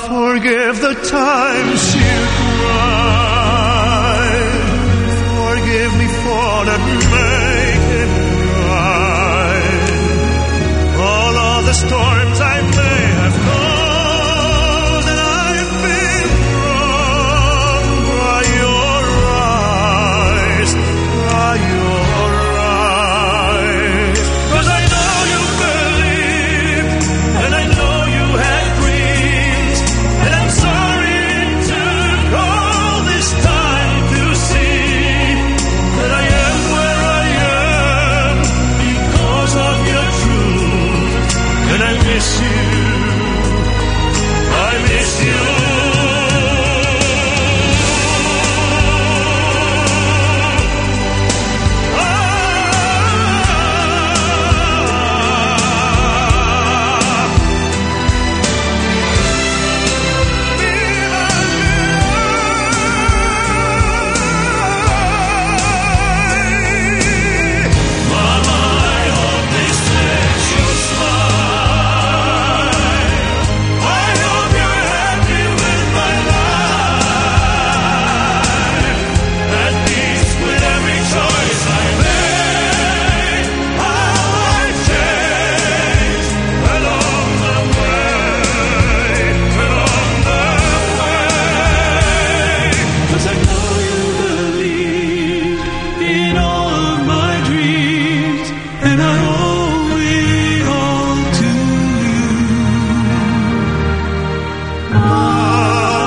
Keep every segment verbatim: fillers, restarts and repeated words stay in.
forgive the times you cried. Forgive me for not making right all of the storms I may have caused, and I've been wrong by your eyes, by your eyes. 'Cause I know you believed, and I know you had dreams, and I'm sorry it took all this time to see that I am where I am because of your truth. And I miss you, I miss you. Mama, I hope this makes you smile. I hope you're happy with my life, at peace with every choice I made. How I've changed along the way, along the way. 'Cause I know you believe in all of my dreams, and I owe it all to you. Ah.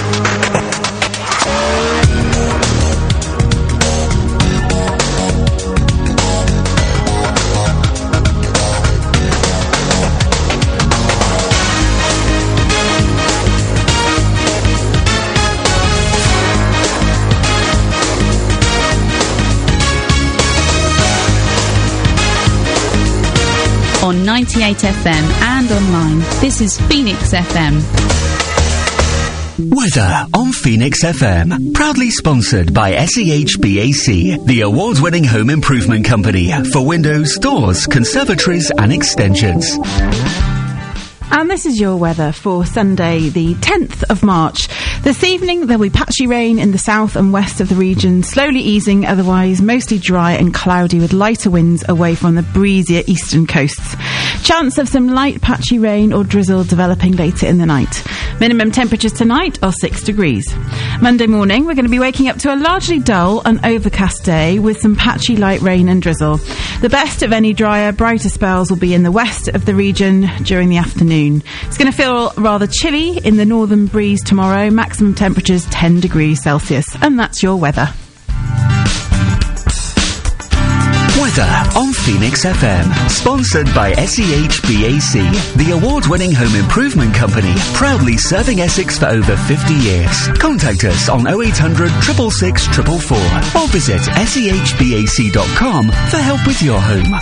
On ninety-eight F M and online. This is Phoenix F M. Weather on Phoenix F M. Proudly sponsored by S E H B A C, the award-winning home improvement company for windows, doors, conservatories and extensions. And this is your weather for Sunday, the tenth of March. This evening, there'll be patchy rain in the south and west of the region, slowly easing, otherwise mostly dry and cloudy with lighter winds away from the breezier eastern coasts. Chance of some light patchy rain or drizzle developing later in the night. Minimum temperatures tonight are six degrees. Monday morning, we're going to be waking up to a largely dull and overcast day with some patchy light rain and drizzle. The best of any drier, brighter spells will be in the west of the region during the afternoon. It's going to feel rather chilly in the northern breeze tomorrow. Maximum temperatures ten degrees Celsius. And that's your weather. Weather on Phoenix F M. Sponsored by S E H B A C, the award-winning home improvement company, proudly serving Essex for over fifty years. Contact us on oh eight hundred, six six six, four four four or visit S E H B A C dot com for help with your home.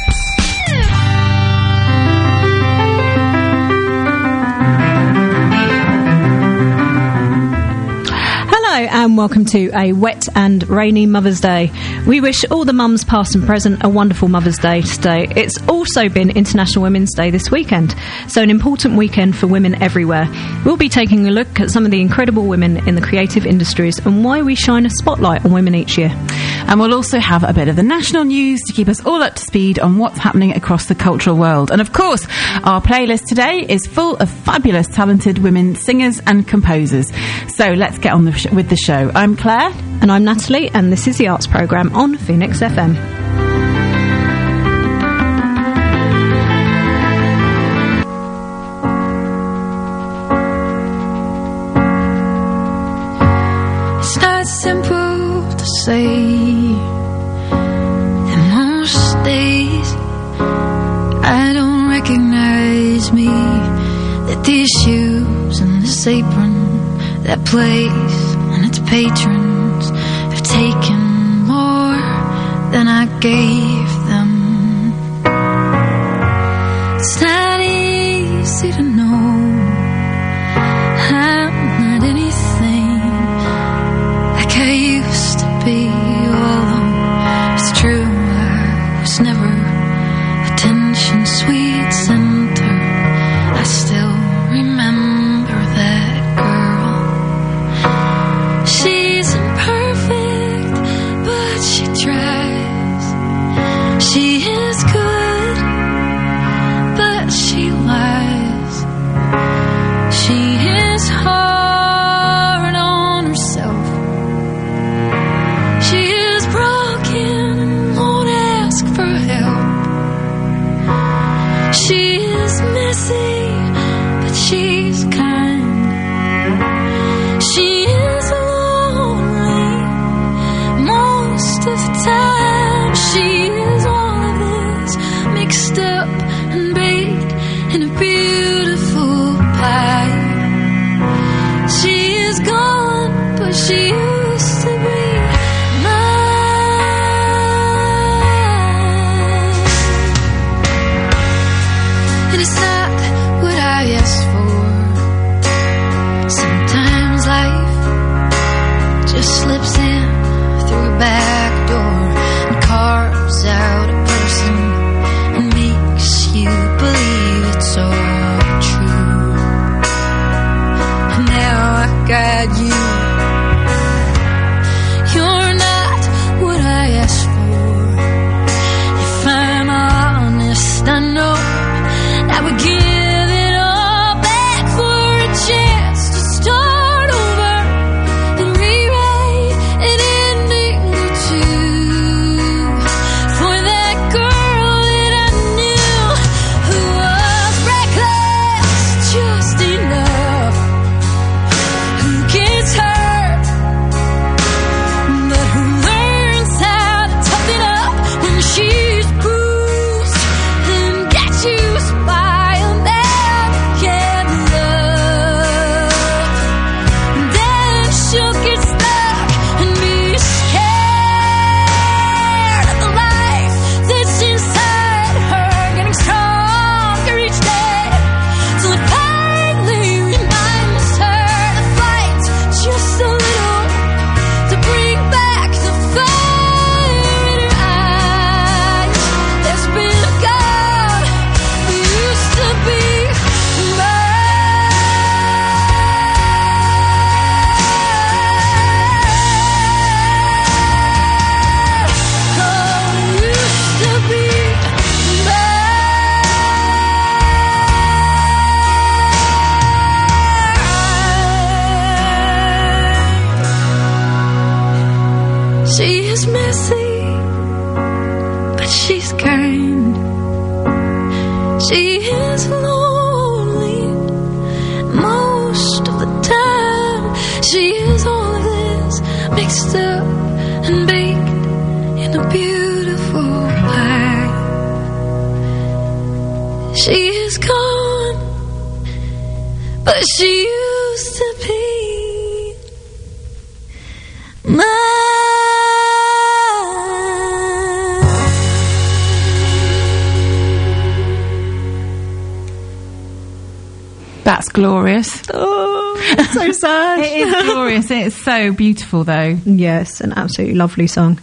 And welcome to a wet and rainy Mother's Day. We wish all the mums past and present a wonderful Mother's Day today. It's also been International Women's Day this weekend, so an important weekend for women everywhere. We'll be taking a look at some of the incredible women in the creative industries and why we shine a spotlight on women each year. And we'll also have a bit of the national news to keep us all up to speed on what's happening across the cultural world. And of course, our playlist today is full of fabulous, talented women singers and composers. So let's get on the sh- with the show. I'm Claire. And I'm Natalie, and this is the Arts Programme on Phoenix F M. It's not simple to say that most days I don't recognize me, that these shoes and this apron, that place and its patrons have taken more than I gave them. It's not easy to know I'm not anything like I used to be, although it's true I was never attention sweet center. I still remember that is gone, but she used to be and it's not what I asked for. Sometimes life just slips in through a back door and carves out a person and makes you believe it's all true. And now I got you. You're not what I asked for. If I'm honest, I know I would give it all back for a chance to start over and rewrite an ending or two for that girl that I knew who was reckless just enough, who gets hurt but who learns how to toughen up when she's bruised and gets used by she'll get stuck and be scared of the life that's inside her, getting stronger each day, till it finally reminds her to fight just a little, to bring back the fire in her eyes. There's been a God who used to be mine. She is messy, but she's kind. She is lonely most of the time. She is all of this mixed up and baked in a beautiful pie. She is gone, but she used to be mine. That's glorious. Oh, it's so sad. It is glorious. It's so beautiful, though. Yes, an absolutely lovely song.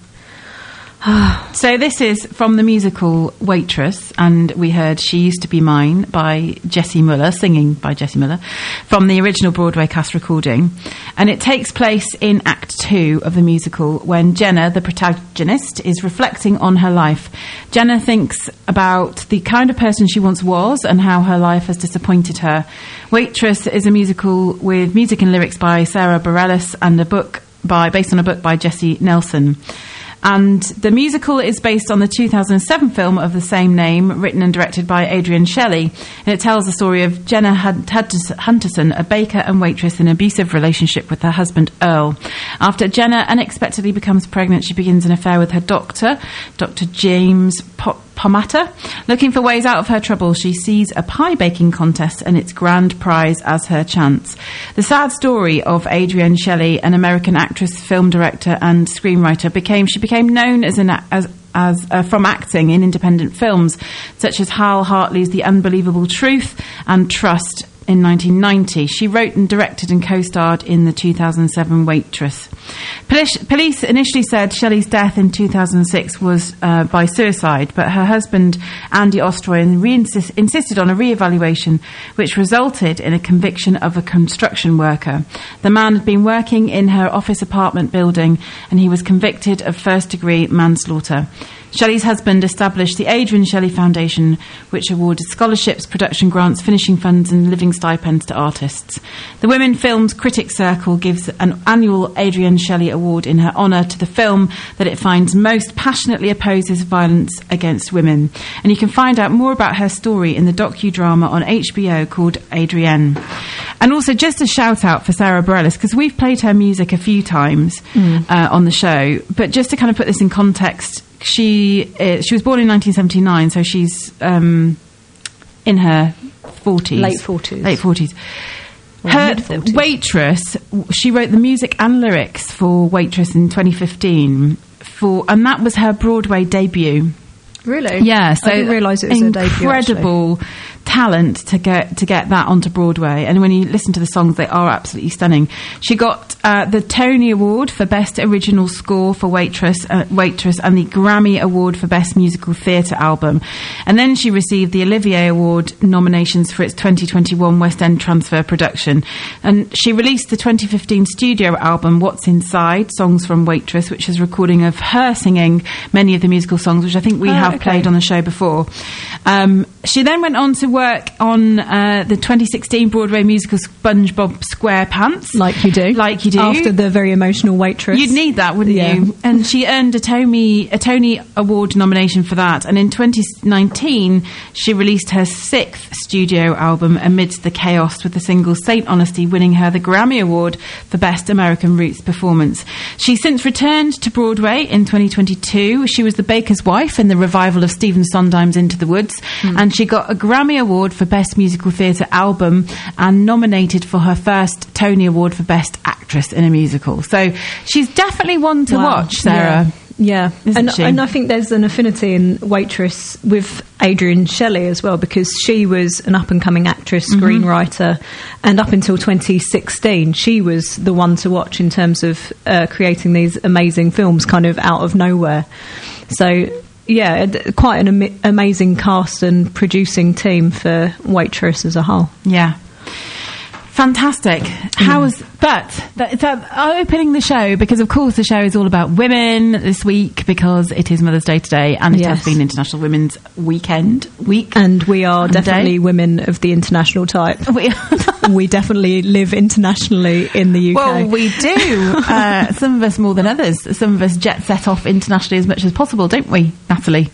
So this is from the musical Waitress, and we heard She Used to Be Mine by Jessie Muller, singing by Jessie Muller, from the original Broadway cast recording. And it takes place in Act Two of the musical when Jenna, the protagonist, is reflecting on her life. Jenna thinks about the kind of person she once was and how her life has disappointed her. Waitress is a musical with music and lyrics by Sarah Bareilles and a book by based on a book by Jessie Nelson. And the musical is based on the two thousand seven film of the same name, written and directed by Adrienne Shelley. And it tells the story of Jenna Hunterson, a baker and waitress in an abusive relationship with her husband, Earl. After Jenna unexpectedly becomes pregnant, she begins an affair with her doctor, Doctor James P- Pomata. Looking for ways out of her trouble, she sees a pie baking contest and its grand prize as her chance. The sad story of Adrienne Shelley, an American actress, film director and screenwriter, became she became known as an as as uh, from acting in independent films such as Hal Hartley's The Unbelievable Truth and Trust in nineteen ninety. She wrote and directed and co-starred in the two thousand seven Waitress. Police, police initially said Shelley's death in two thousand six was uh, by suicide, but her husband, Andy Ostroy, re-insist, insisted on a re-evaluation, which resulted in a conviction of a construction worker. The man had been working in her office apartment building, and he was convicted of first-degree manslaughter. Shelley's husband established the Adrienne Shelley Foundation, which awarded scholarships, production grants, finishing funds and living stipends to artists. The Women Films Critics Circle gives an annual Adrienne Shelley Award in her honour to the film that it finds most passionately opposes violence against women. And you can find out more about her story in the docudrama on H B O called Adrienne. And also just a shout out for Sarah Bareilles, because we've played her music a few times mm. uh, on the show, but just to kind of put this in context, She uh, she was born in nineteen seventy-nine, so she's um, in her forties. Late forties. Late forties. Or Her mid-forties. Waitress, she wrote the music and lyrics for Waitress in twenty fifteen, for, and that was her Broadway debut. Really? Yeah, so I didn't realise it was a debut. incredible talent to get to get that onto Broadway. And when you listen to the songs, they are absolutely stunning. She got uh, the Tony Award for Best Original Score for Waitress, uh, Waitress, and the Grammy Award for Best Musical Theatre Album. And then she received the Olivier Award nominations for its twenty twenty-one West End transfer production. And she released the twenty fifteen studio album What's Inside, Songs from Waitress, which is a recording of her singing many of the musical songs, which I think we Oh, have okay. played on the show before. Um, she then went on to work on uh, the twenty sixteen Broadway musical SpongeBob SquarePants. Like you do. Like you do. After the very emotional Waitress. You'd need that, wouldn't Yeah. you? And she earned a Tony, a Tony Award nomination for that. And in twenty nineteen, she released her sixth studio album amidst the chaos, with the single Saint Honesty winning her the Grammy Award for Best American Roots Performance. She's since returned to Broadway in twenty twenty-two. She was the baker's wife in the revival of Stephen Sondheim's Into the Woods. Mm. And she got a Grammy Award for Best Musical Theatre Album and nominated for her first Tony Award for Best Actress in a Musical. So she's definitely one to Wow. watch, Sarah. Yeah, Isn't and, she? and I think there's an affinity in Waitress with Adrienne Shelley as well, because she was an up-and-coming actress, Mm-hmm. screenwriter, and up until twenty sixteen, she was the one to watch in terms of uh, creating these amazing films kind of out of nowhere. So, yeah, d- quite an am- amazing cast and producing team for Waitress as a whole. Yeah. Fantastic. How was, but that, that opening the show, because of course the show is all about women this week, because it is Mother's Day today, and it Yes. has been International Women's Weekend week. And we are And definitely day. women of the international type. We, We definitely live internationally in the U K. well, we do. Uh, some of us more than others. Some of us jet set off internationally as much as possible, don't we, Natalie?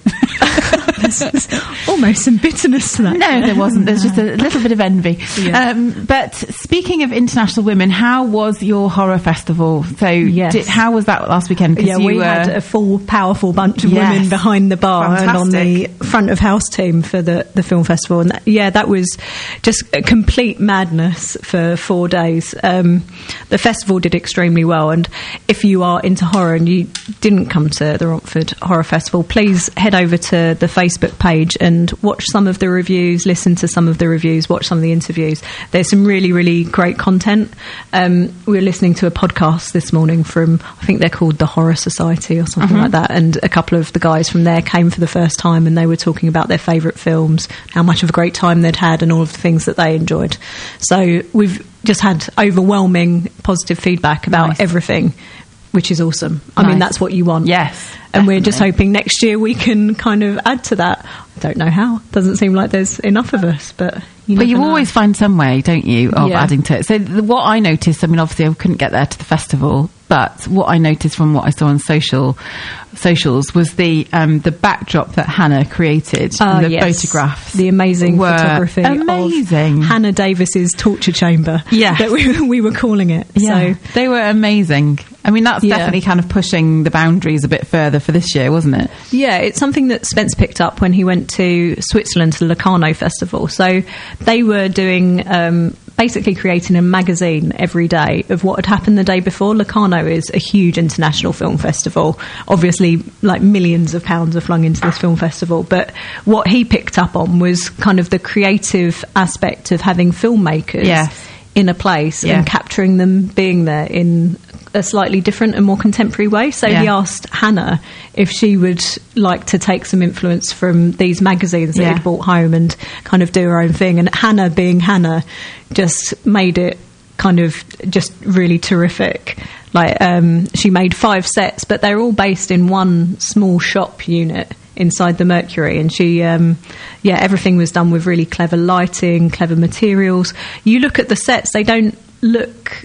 There's almost some bitterness to that. No, there wasn't. There's just a little bit of envy. Yeah. Um, but speaking of international women, how was your horror festival? So, Yes. did, how was that last weekend? 'Cause Yeah, you we were, had a full, powerful bunch of Yes. women behind the bar and on the Fantastic. front of house team for the, the film festival. And that, yeah, that was just a complete madness for four days. Um, the festival did extremely well. And if you are into horror and you didn't come to the Romford Horror Festival, please head over to the Facebook page and watch some of the reviews, listen to some of the reviews, watch some of the interviews. There's some really, really great content. Um, we were listening to a podcast this morning from, I think they're called the Horror Society or something like that, and a couple of the guys from there came for the first time, and they were talking about their favourite films, how much of a great time they'd had, and all of the things that they enjoyed. So we've just had overwhelming positive feedback about Nice. everything, which is awesome. I mean, Nice. that's what you want. Yes, And we're just definitely. hoping next year we can kind of add to that. I don't know how. Doesn't seem like there's enough of us, but you But never you know. always find some way, don't you, of Yeah. adding to it. So the, what I noticed, I mean, obviously I couldn't get there to the festival, but what I noticed from what I saw on social socials was the um, the backdrop that Hannah created, Ah, and the yes. photographs, the amazing were photography amazing. of Hannah Davis's torture chamber. Yes. that we, we were calling it. Yeah, So they were amazing. I mean, that's Yeah. definitely kind of pushing the boundaries a bit further for this year, wasn't it? yeah, it's something that Spence picked up when he went to Switzerland to the Locarno Festival. So they were doing. Um, basically creating a magazine every day of what had happened the day before. Locarno is a huge international film festival. Obviously, like millions of pounds are flung into this film festival. But what he picked up on was kind of the creative aspect of having filmmakers Yes. in a place Yeah. and capturing them being there in a slightly different and more contemporary way. So he Yeah. asked Hannah if she would like to take some influence from these magazines that Yeah. he'd brought home and kind of do her own thing. And Hannah, being Hannah, just made it kind of just really terrific. Like um, she made five sets, but they're all based in one small shop unit inside the Mercury, and she um yeah everything was done with really clever lighting, clever materials. You look at the sets, they don't look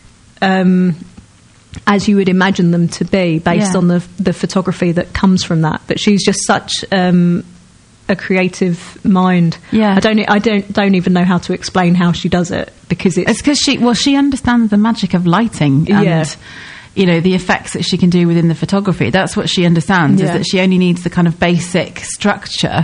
um as you would imagine them to be based Yeah. on the the photography that comes from that. But she's just such um a creative mind. Yeah. I don't I don't don't even know how to explain how she does it, because it's It's because she, well, she understands the magic of lighting and, Yeah. you know, the effects that she can do within the photography. That's what she understands, Yeah. is that she only needs the kind of basic structure,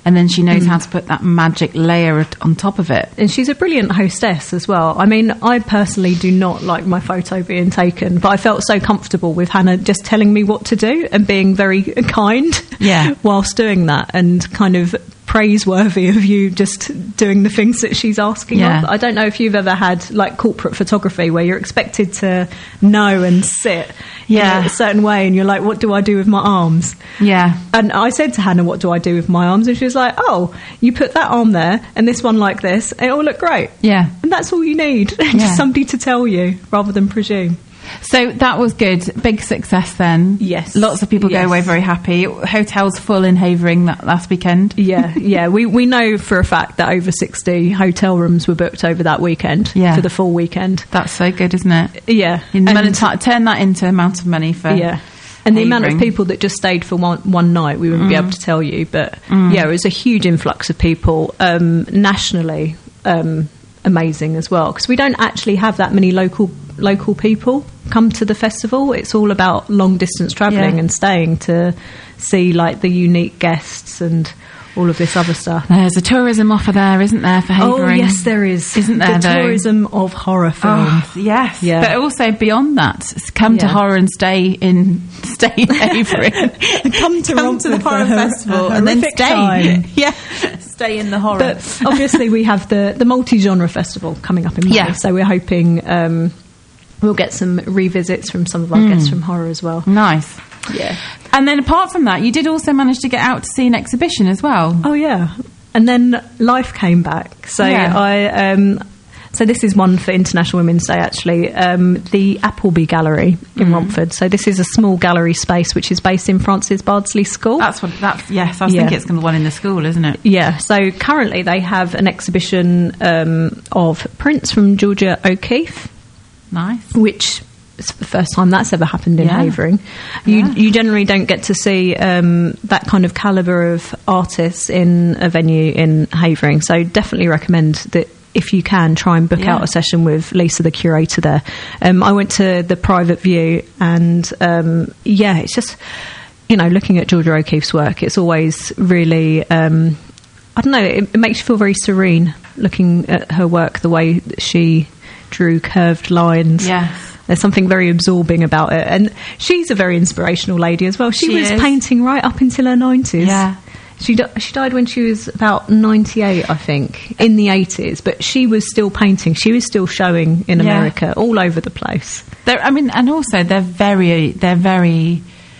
and then she knows mm. how to put that magic layer on top of it. And she's a brilliant hostess as well. I mean, I personally do not like my photo being taken, but I felt so comfortable with Hannah just telling me what to do and being very kind yeah. whilst doing that, and kind of praiseworthy of you just doing the things that she's asking yeah. of. I don't know if you've ever had like corporate photography where you're expected to know and sit yeah. in a certain way, and you're like, what do I do with my arms? Yeah. And I said to Hannah, what do I do with my arms? And she was like, oh, you put that arm there and this one like this, and it'll look great. Yeah. And that's all you need. Yeah. Just somebody to tell you rather than presume. So that was good. Big success then. Yes. Lots of people yes. go away very happy. Hotels full in Havering that last weekend. Yeah, yeah. We we know for a fact that over sixty hotel rooms were booked over that weekend yeah. for the full weekend. That's so good, isn't it? Yeah. And and t- turn that into amount of money for Yeah. And the Havering. amount of people that just stayed for one, one night, we wouldn't mm. be able to tell you. But mm. yeah, it was a huge influx of people um, nationally. Um, amazing as well, because we don't actually have that many local local people come to the festival. It's all about long distance travelling yeah. and staying to see like the unique guests and all of this other stuff. There's a tourism offer there, isn't there, for Havering? Oh yes, there is. Isn't there? The though? tourism of horror film. Oh, yes, yeah. But also beyond that, come yeah. to horror and stay in stay in Havering. come to come to the horror festival and then stay. Time. yeah, stay in the horror. But obviously, we have the the multi-genre festival coming up in May, yeah. so we're hoping um, we'll get some revisits from some of our mm. guests from horror as well. Nice. Yeah. And then apart from that, you did also manage to get out to see an exhibition as well. Oh yeah. And then life came back. So yeah. I um so this is one for International Women's Day actually. Um the Appleby Gallery in mm. Romford. So this is a small gallery space which is based in Francis Bardsley School. That's what that's yes, I was yeah. thinking it's going to be one in the school, isn't it? Yeah. So currently they have an exhibition um of prints from Georgia O'Keeffe. Nice. Which it's the first time that's ever happened in yeah. Havering. You yeah. you generally don't get to see um, that kind of calibre of artists in a venue in Havering. So definitely recommend that if you can, try and book yeah. out a session with Lisa, the curator there. Um, I went to the private view and um, yeah, it's just, you know, looking at Georgia O'Keeffe's work, it's always really, um, I don't know, it, it makes you feel very serene looking at her work, the way that she drew curved lines. Yes. There's something very absorbing about it. And she's a very inspirational lady as well. She, she was is. painting right up until her nineties. Yeah. She, di- she died when she was about ninety-eight, I think, in the eighties. But she was still painting. She was still showing in yeah. America, all over the place. They're, I mean, and also they're very, they're very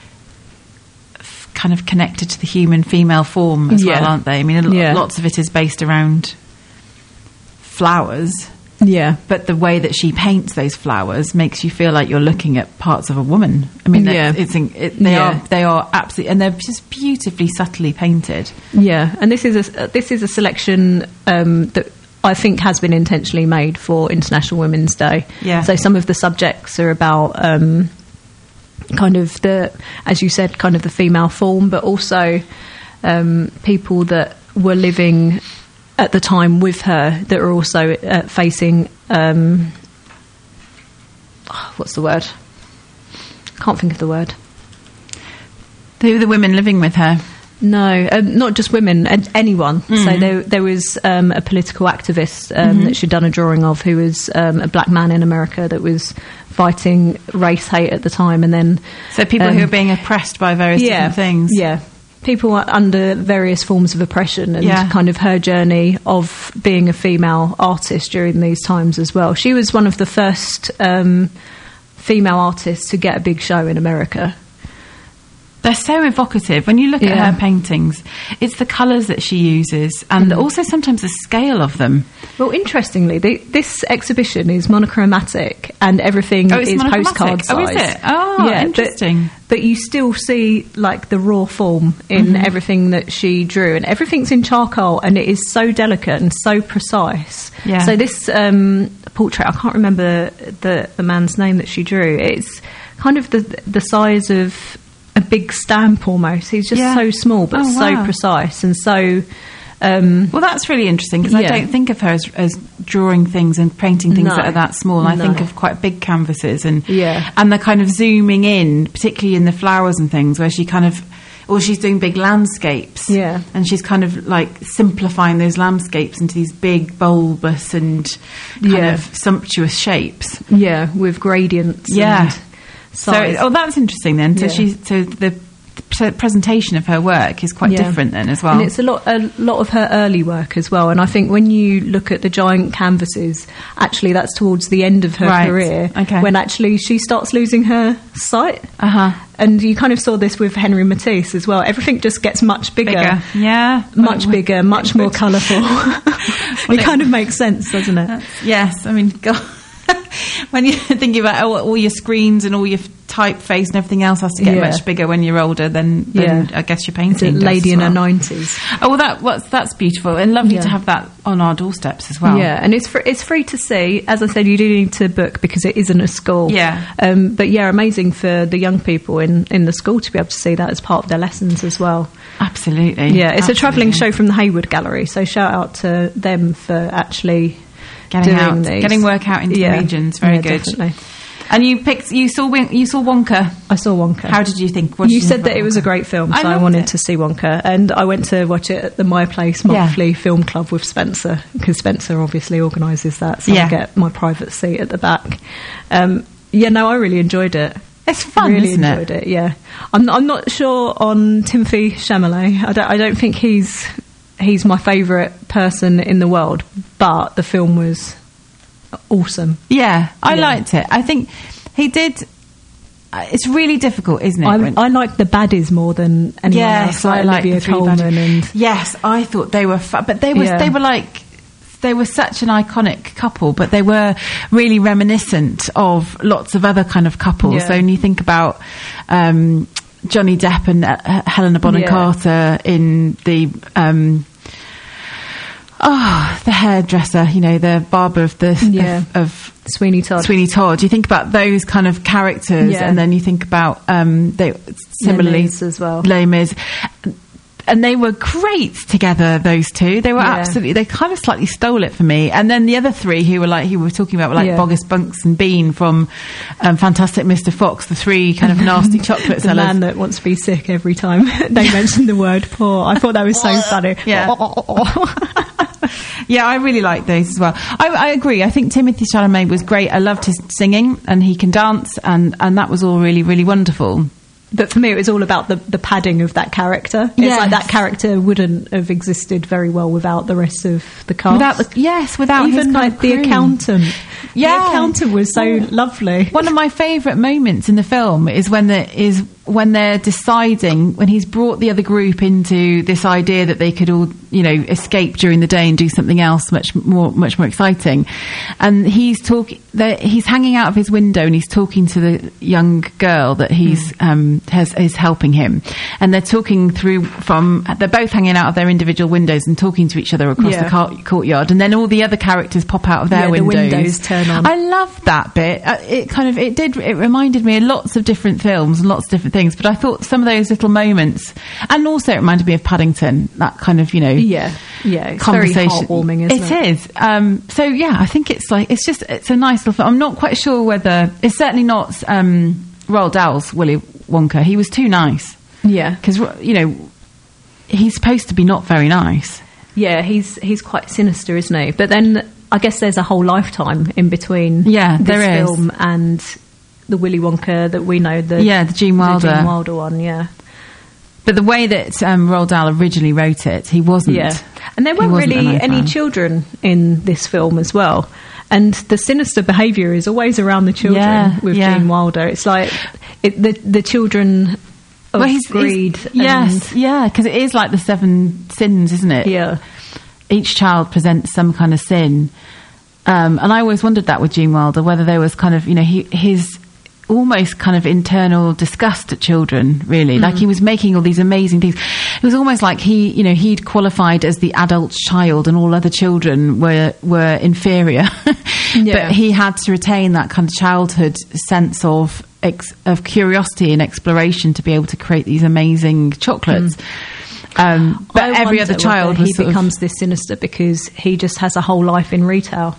f- kind of connected to the human female form as Yeah. well, aren't they? I mean, a lo- Yeah. lots of it is based around flowers. Yeah. But the way that she paints those flowers makes you feel like you're looking at parts of a woman. I mean, Yeah. it's, it, they Yeah. are they are absolutely, and they're just beautifully subtly painted. Yeah. And this is a, this is a selection um, that I think has been intentionally made for International Women's Day. Yeah. So some of the subjects are about um, kind of the, as you said, kind of the female form, but also um, people that were living at the time with her that are also uh, facing um, what's the word? Can't think of the word. Who are the women living with her? No, um, not just women, uh, anyone. Mm-hmm. So there, there was um, a political activist um, Mm-hmm. that she'd done a drawing of, who was um, a black man in America that was fighting race hate at the time, and then So people um, who are being oppressed by various yeah, different things. Yeah. People are under various forms of oppression, and Yeah. kind of her journey of being a female artist during these times as well. She was one of the first um, female artists to get a big show in America. They're so evocative. When you look Yeah. at her paintings, it's the colours that she uses, and Mm. also sometimes the scale of them. Well, interestingly, the, this exhibition is monochromatic, and everything Oh, it's is monochromatic. postcard size. Oh, is it? Oh, interesting. But, but you still see like the raw form in Mm-hmm. everything that she drew, and everything's in charcoal, and it is so delicate and so precise. Yeah. So this um, portrait, I can't remember the the man's name that she drew. It's kind of the the size of a big stamp almost. He's just Yeah. so small, but Oh, so wow. precise and so. Um, Well, that's really interesting, because I Yeah. don't think of her as, as drawing things and painting things No. that are that small. I No. think of quite big canvases and Yeah. and the kind of zooming in, particularly in the flowers and things, where she kind of or she's doing big landscapes. Yeah. And she's kind of like simplifying those landscapes into these big, bulbous and kind Yeah. of sumptuous shapes. Yeah, with gradients. Yeah. And So, size. oh, that's interesting then. So Yeah. she, so the pre- presentation of her work is quite Yeah. different then as well. And it's a lot, a lot of her early work as well. And I think when you look at the giant canvases, actually that's towards the end of her Right. career, Okay. when actually she starts losing her sight. Uh huh. And you kind of saw this with Henry Matisse as well. Everything just gets much bigger, Bigger, yeah, much Well, bigger, much more colourful. Well, it it- kind of makes sense, doesn't it? Yes, I mean, God, when you're thinking about all, all your screens and all your typeface and everything else has to get Yeah. much bigger when you're older, then, then Yeah. I guess your It's a painting does lady as in her well. nineties. Oh, well, that what's that's beautiful and lovely Yeah. to have that on our doorsteps as well. Yeah, and it's fr- it's free to see. As I said, you do need to book because it isn't a school. Yeah. Um, but yeah, amazing for the young people in, in the school to be able to see that as part of their lessons as well. Absolutely. Yeah, it's a travelling Absolutely. show from the Hayward Gallery, so shout out to them for actually Getting doing out, these. getting work out into Yeah. the regions. Very Yeah, good. definitely. And you picked, you saw, Win- you saw Wonka. I saw Wonka. How did you think? What did You think said about that it was a Wonka? great film, I so I loved wanted it. to see Wonka, and I went to watch it at the My Place Yeah. monthly film club with Spencer, because Spencer obviously organises that, so Yeah. I get my private seat at the back. Um, yeah, no, I really enjoyed it. It's fun, really isn't enjoyed it? it. Yeah, I'm I'm not sure on Timothy Chalamet. I don't I don't think he's he's my favourite person in the world, but the film was awesome. Yeah, I Yeah. liked it. I think he did. uh, It's really difficult, isn't it? I, when- I like the baddies more than anyone yes, else. Like I like Olivia the three Colman baddies. and yes, I thought they were fun, but they were Yeah. they were like they were such an iconic couple, but they were really reminiscent of lots of other kind of couples. Yeah. So when you think about um, Johnny Depp and uh, Helena Bonham Yeah. Carter in the. Um, Oh, the hairdresser, you know, the barber of the Yeah. of, of Sweeney Todd. Sweeney Todd. You think about those kind of characters, Yeah. and then you think about um, they similarly Les Mis as well. Les Mis. And they were great together, those two. They were Yeah. absolutely, they kind of slightly stole it for me. And then the other three who were like, who we were talking about, were like Yeah. Bogus Bunks and Bean from um, Fantastic Mister Fox, the three kind of nasty chocolate The sellers. man that wants to be sick every time they mention the word poor. I thought that was so funny. Yeah. Yeah, I really like those as well. I, I agree. I think Timothy Chalamet was great. I loved his singing, and he can dance, and, and that was all really, really wonderful. But for me, it was all about the, the padding of that character. It's Yes. like that character wouldn't have existed very well without the rest of the cast. Without the, yes, without his Even kind like of the crew. accountant. Yeah. The accountant was so lovely. One of my favourite moments in the film is when the is when they're deciding, when he's brought the other group into this idea that they could all, you know, escape during the day and do something else much more much more exciting, and he's talking. He's hanging out of his window and he's talking to the young girl that he's Hmm. um, has is helping him, and they're talking through from. They're both hanging out of their individual windows and talking to each other across Yeah. the car- courtyard, and then all the other characters pop out of their Yeah, the windows. windows turn on. I loved that bit. Uh, It kind of it did it reminded me of lots of different films and lots of different things. But I thought some of those little moments, and also it reminded me of Paddington. That kind of you know Yeah, yeah. It's very conversation. heartwarming, isn't it? It is. Um, so yeah, I think it's like it's just it's a nice little film. I'm not quite sure whether it's certainly not um, Roald Dahl's Willy Wonka. He was too nice Yeah. because you know he's supposed to be not very nice. Yeah, he's he's quite sinister, isn't he? But then I guess there's a whole lifetime in between Yeah, this there is. film and the Willy Wonka that we know. The, Yeah, the Gene Wilder. The Gene Wilder one, yeah. But the way that um, Roald Dahl originally wrote it, he wasn't. Yeah. And there he weren't wasn't a really nice any man. children in this film as well. And the sinister behaviour is always around the children Yeah, with yeah. Gene Wilder. It's like it, the the children of Well, he's, greed. he's- yes, and, yeah, because it is like the seven sins, isn't it? yeah. Each child presents some kind of sin. Um, and I always wondered that with Gene Wilder, whether there was kind of, you know, he, his almost kind of internal disgust at children, really. Mm. Like he was making all these amazing things. It was almost like he, you know, he'd qualified as the adult child and all other children were, were inferior. Yeah. But he had to retain that kind of childhood sense of ex- of curiosity and exploration to be able to create these amazing chocolates. Mm. Um, but I every wonder other child whether was he sort becomes of, this sinister because he just has a whole life in retail.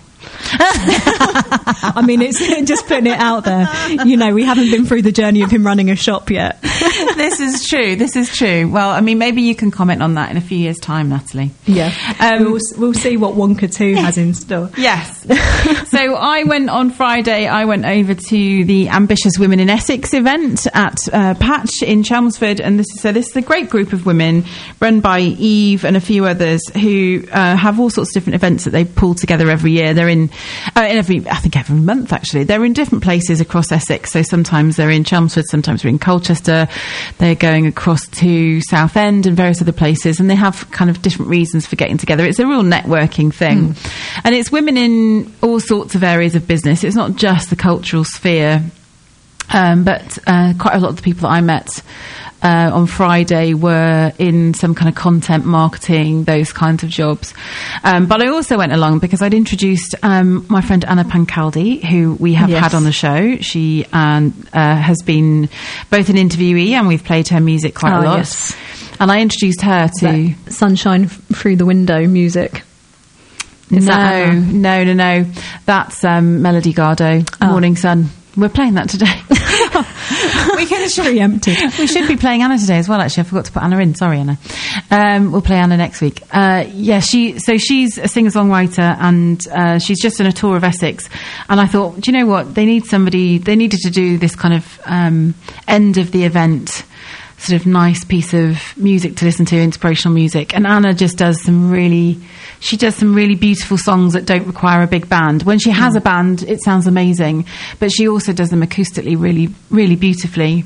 I mean, it's just putting it out there. You know, we haven't been through the journey of him running a shop yet. This is true. This is true. Well, I mean, maybe you can comment on that in a few years' time, Natalie. Yeah. Um, we'll, we'll see what Wonka two has in store. Yes. So I went on Friday, I went over to the Ambitious Women in Essex event at uh, Patch in Chelmsford. And this is, so this is a great group of women run by Eve and a few others who uh, have all sorts of different events that they pull together every year. They're in, uh, in every, I think every month actually. They're in different places across Essex. So sometimes they're in Chelmsford, sometimes they're in Colchester. They're going across to Southend and various other places. And they have kind of different reasons for getting together. It's a real networking thing. Mm. And it's women in all sorts of areas of business. It's not just the cultural sphere, um, but uh, quite a lot of the people that I met uh, on Friday were in some kind of content marketing, those kinds of jobs. Um, but I also went along because I'd introduced um, my friend Anna Pancaldi, who we have yes. had on the show. She um, uh, has been both an interviewee and we've played her music quite oh, a lot. Yes. And I introduced her to that Sunshine f- Through the Window music. Is no, that no, no, no. That's um, Melody Gardot, oh. Morning Sun. We're playing that today. we can preempted. We should be playing Anna today as well. Actually, I forgot to put Anna in. Sorry, Anna. Um, we'll play Anna next week. Uh, yeah, she. So she's a singer-songwriter, and uh, she's just on a tour of Essex. And I thought, do you know what? They need somebody. They needed to do this kind of um, end of the event. Sort of nice piece of music to listen to, inspirational music. And Anna just does some really, she does some really beautiful songs that don't require a big band. When she has mm. a band, it sounds amazing, but she also does them acoustically really, really beautifully.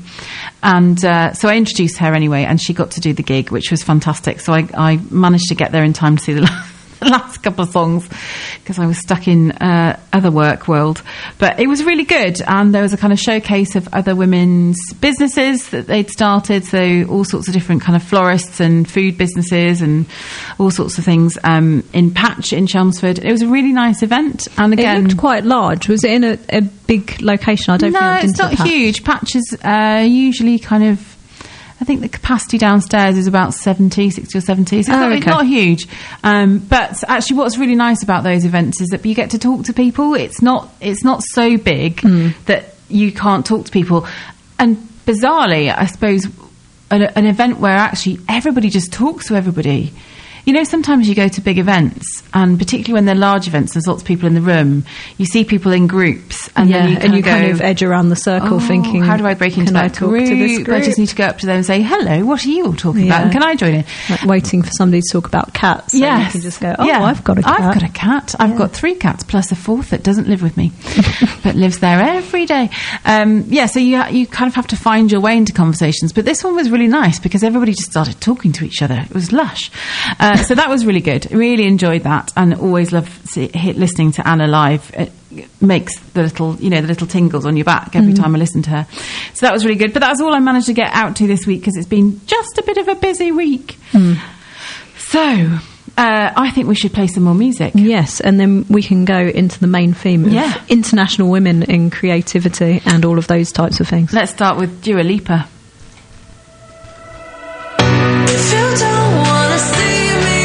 And uh, so I introduced her anyway, and she got to do the gig, which was fantastic. So I, I managed to get there in time to see the last couple of songs because I was stuck in uh, other work world, but it was really good. And there was a kind of showcase of other women's businesses that they'd started, so all sorts of different kind of florists and food businesses and all sorts of things um, in Patch in Chelmsford. It was a really nice event, and again, it looked quite large. Was it in a, a big location? I don't no, think I've been it's not Patch. huge. Patch is uh, usually kind of, I think the capacity downstairs is about seventy, sixty or seventy. So it's, oh, not, okay. it's not huge. Um, but actually what's really nice about those events is that you get to talk to people. It's not, it's not so big mm. that you can't talk to people. And bizarrely, I suppose, an, an event where actually everybody just talks to everybody. You know, sometimes you go to big events, and particularly when they're large events, there's lots of people in the room. You see people in groups, and yeah, then you and you go, kind of edge around the circle, oh, thinking, how do I break into that I talk group? to this group? I just need to go up to them and say, hello, what are you all talking yeah. about? And can I join in? Like waiting for somebody to talk about cats. So yes. you can just go, oh, yeah. I've got a cat. I've got a cat. I've yeah. got three cats plus a fourth that doesn't live with me, but lives there every day. Um, yeah, so you you kind of have to find your way into conversations. But this one was really nice because everybody just started talking to each other. It was lush. Uh, so that was really good. Really enjoyed that, and always love see, listening to Anna live. It makes the little, you know, the little tingles on your back every mm. time I listen to her. So that was really good. But that's all I managed to get out to this week because it's been just a bit of a busy week. Mm. So uh, I think we should play some more music. Yes, and then we can go into the main theme of yeah. international women in creativity and all of those types of things. Let's start with Dua Lipa. If you don't wanna see me,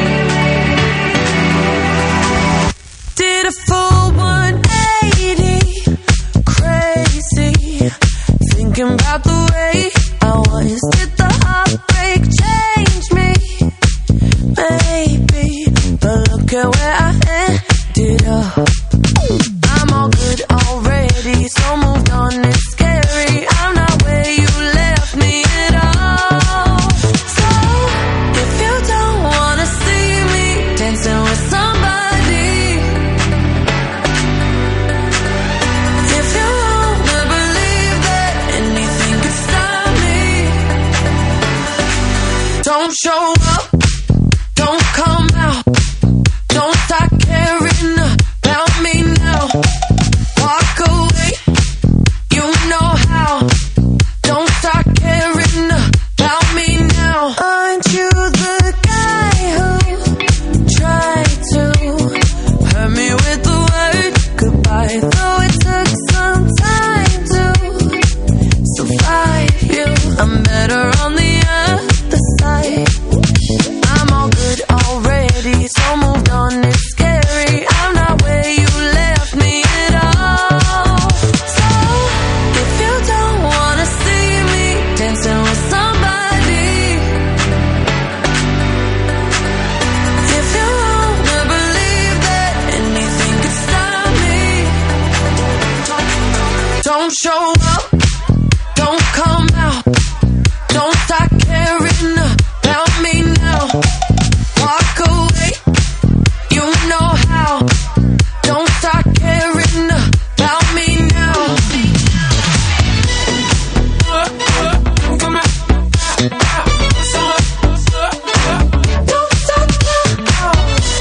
did a full one eighty, crazy, thinking about the way I was. Did the heartbreak change me? Maybe, but look at where I ended up. I'm all good already, so moved on, it's scary. I'm not where you Don't show up, don't come out, don't start caring about me now. Walk away, you know how. Don't start caring about me now. Don't stop now.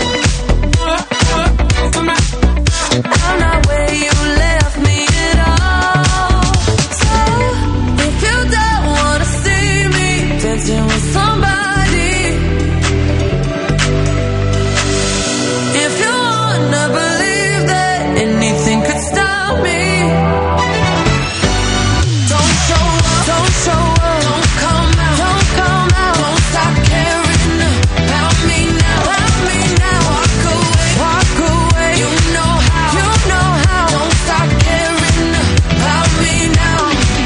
I'm not where you left me at all. So if you don't wanna see me dancing with somebody, if you wanna believe that anything could stop me, don't show up, don't show up, don't come out, don't come out, don't stop caring about me now, about me now. Walk away, walk away, you know how, you know how. Don't stop caring about me now.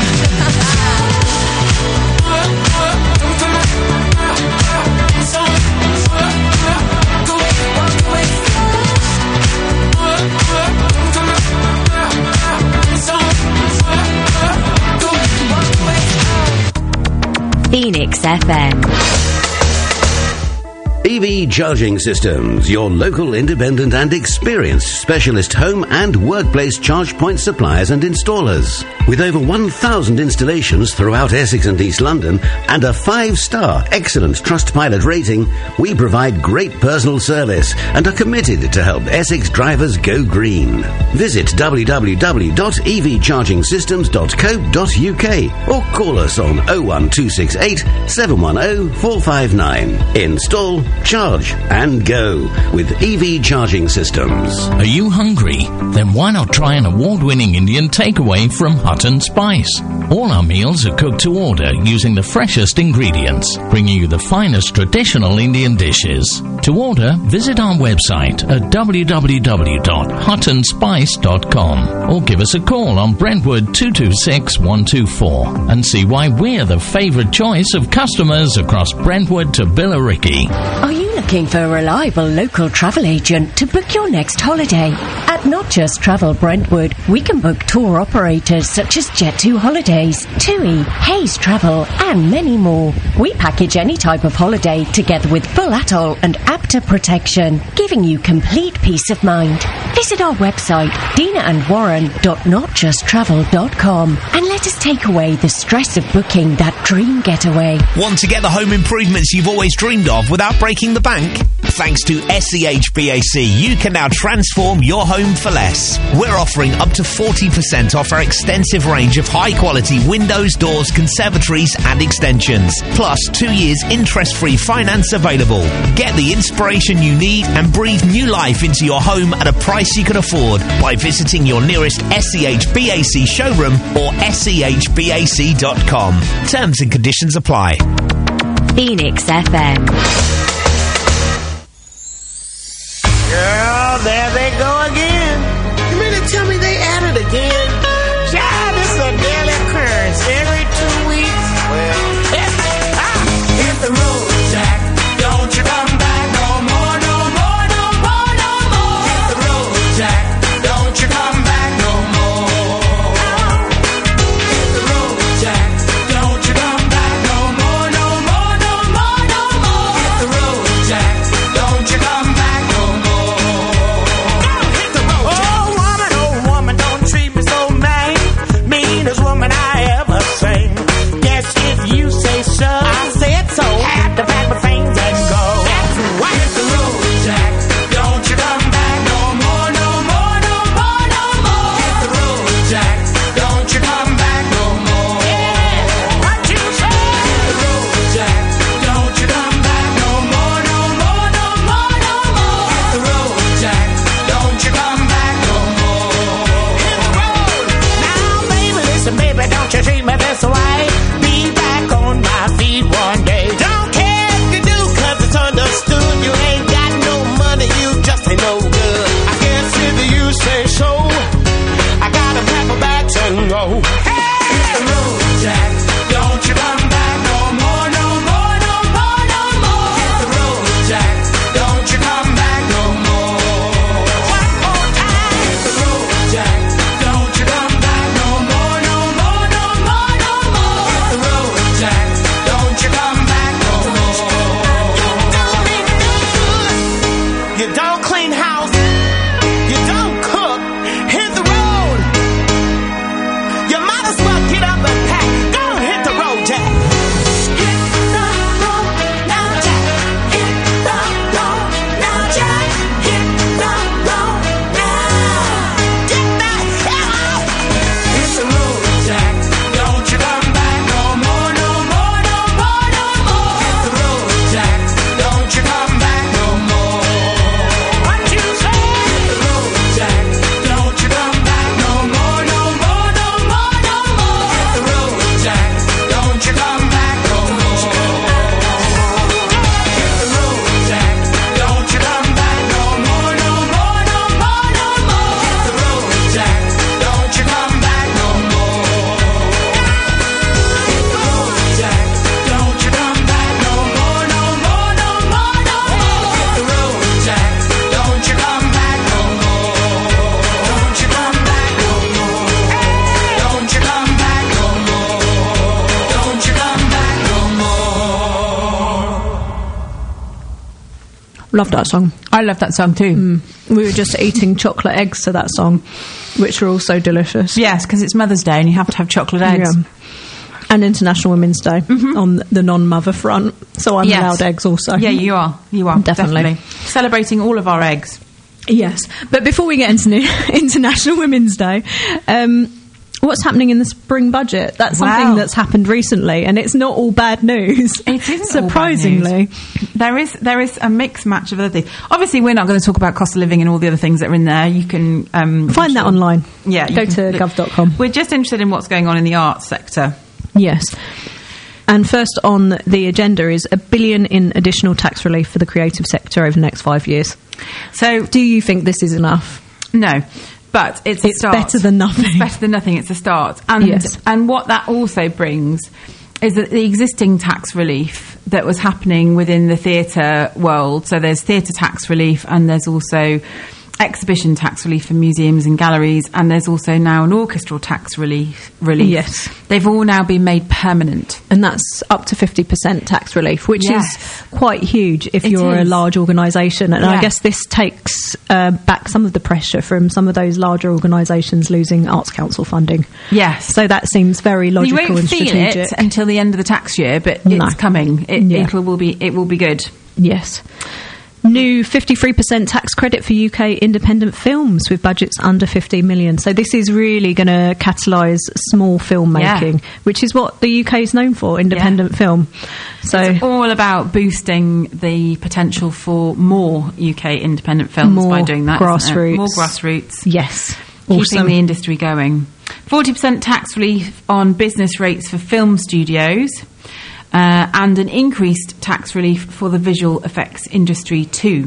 Phoenix F M. E V Charging Systems, your local independent and experienced specialist home and workplace charge point suppliers and installers. With over one thousand installations throughout Essex and East London and a five-star excellent Trustpilot rating, we provide great personal service and are committed to help Essex drivers go green. Visit w w w dot e v charging systems dot co dot u k or call us on oh one two six eight, seven one oh, four five nine. Install, charge and go with E V Charging Systems. Are you hungry? Then why not try an award-winning Indian takeaway from Hut and Spice? All our meals are cooked to order using the freshest ingredients, bringing you the finest traditional Indian dishes. To order, visit our website at w w w dot hut and spice dot com or give us a call on Brentwood two two six, one two four and see why we're the favourite choice of customers across Brentwood to Billericay. Are you looking for a reliable local travel agent to book your next holiday? At Not Just Travel Brentwood, we can book tour operators such as Jet two Holidays, TUI, Hayes Travel, and many more. We package any type of holiday together with full atoll and APTA protection, giving you complete peace of mind. Visit our website, dina and warren dot not just travel dot com, and let us take away the stress of booking that dream getaway. Want to get the home improvements you've always dreamed of without breaking the bank? Thanks to S C H B A C, you can now transform your home for less. We're offering up to forty percent off our extensive range of high-quality windows, doors, conservatories and extensions. Plus, two years interest-free finance available. Get the inspiration you need and breathe new life into your home at a price you can afford by visiting your nearest S C H B A C showroom or s c h b a c dot com. Terms and conditions apply. Phoenix F M. Girl, there they go again. You mean to tell me they at it again? Child, this is a daily occurrence every two weeks. Well, ah, hit the road, Jack. Don't you come back no more, no more, no more, no more. Hit the road, Jack. Don't you come back no more. Hit the road, Jack. Don't you come back no more, no more, no more, no more. Hit the road, Jack. Don't you come back no more. Hit the road, Jack. Love that song. I love that song too. Mm. We were just eating chocolate eggs to that song, which are also delicious. Yes, because it's Mother's Day and you have to have chocolate eggs. Yeah. And International Women's Day mm-hmm. on the non-mother front. So I'm yes. allowed eggs also. Yeah, you are. You are. Definitely. Definitely. Celebrating all of our eggs. Yes. But before we get into International Women's Day, um, what's happening in the spring budget? That's something wow. that's happened recently, and it's not all bad news. It isn't surprisingly. All bad news. There is there is a mixed match of other things. Obviously, we're not going to talk about cost of living and all the other things that are in there. You can um, find sure. that online. Yeah, go to gov dot com. We're just interested in what's going on in the arts sector. Yes. And first on the agenda is a billion in additional tax relief for the creative sector over the next five years. So, do you think this is enough? No, but it's a it's start. better than nothing. It's better than nothing. It's a start. And yes. and what that also brings is that the existing tax relief that was happening within the theatre world. So there's theatre tax relief, and there's also exhibition tax relief for museums and galleries, and there's also now an orchestral tax relief. relief. Yes. They've all now been made permanent. And that's up to fifty percent tax relief, which yes. is quite huge if it you're is. a large organisation. And yeah. I guess this takes uh, back some of the pressure from some of those larger organisations losing Arts Council funding. Yes. So that seems very logical you won't and feel strategic. it until the end of the tax year, but No. it's coming. It, Yeah. it will be. It will be good. Yes. New fifty-three percent tax credit for U K independent films with budgets under fifteen million. So this is really going to catalyse small filmmaking, Yeah. which is what the U K is known for, independent Yeah. film. So it's all about boosting the potential for more U K independent films more by doing that. grassroots. More grassroots. Yes. Keeping Awesome. the industry going. forty percent tax relief on business rates for film studios. Uh, and an increased tax relief for the visual effects industry too.